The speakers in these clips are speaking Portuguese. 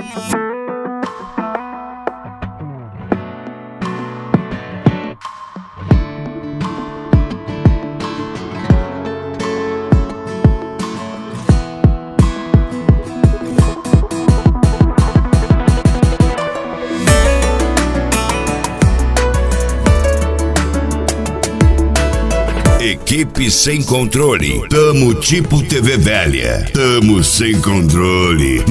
Equipe sem controle. Tamo tipo TV velha. Tamo sem controle.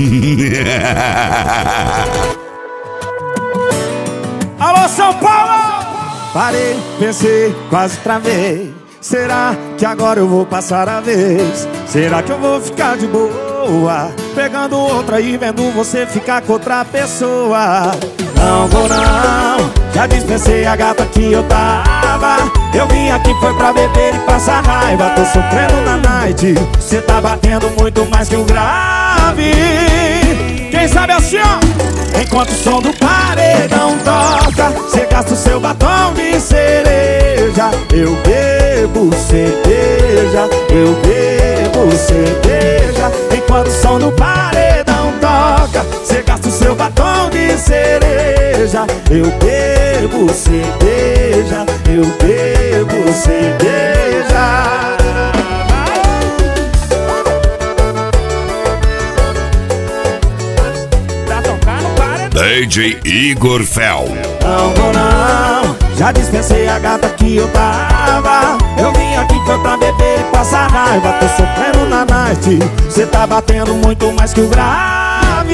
Alô, São Paulo! Parei, pensei, quase travei. Será que agora eu vou passar a vez? Será que eu vou ficar de boa, pegando outra e vendo você ficar com outra pessoa? Não vou não, já dispensei a gata que eu tava. Eu vim aqui foi pra beber e passar raiva. Tô sofrendo na night, cê tá batendo muito mais que o grave. Quem sabe assim, ó. Enquanto o som do paredão toca, cê gasta o seu batom de cereja. Eu bebo cerveja, eu bebo cerveja. Enquanto o som do paredão toca, cê gasta o seu batom de cereja. Eu bebo cerveja, eu bebo cerveja. DJ Igor Fel. Não vou não, já dispensei a gata que eu tava. Eu vim aqui foi pra beber e passar raiva. Tô sofrendo na night, cê tá batendo muito mais que o grave.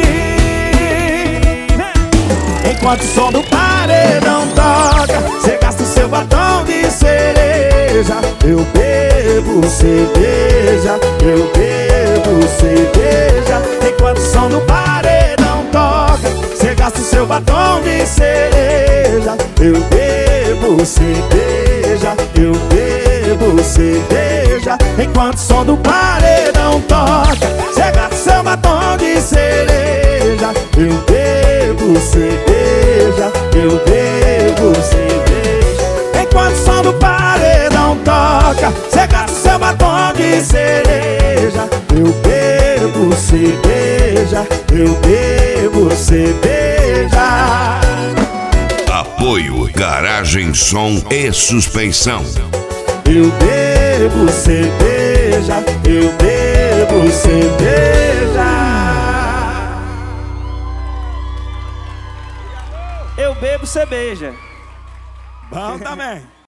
Enquanto o som do paredão toca, cê gasta o seu batom de cereja. Eu bebo cerveja, eu bebo cerveja. Enquanto o som do paredão toca, cê gasta o seu batom de cereja. Eu bebo cerveja, eu bebo cerveja. Enquanto o som do paredão toca, cê gasta o seu batom de cereja. Eu bebo cerveja, eu bebo cerveja. Enquanto o som do paredão toca, cê gasta o seu batom de cereja. Eu bebo cerveja, eu bebo cerveja. Apoio Garagem Som e Suspensão. Eu bebo cerveja, eu bebo cerveja. Eu bebo cerveja. Bom também.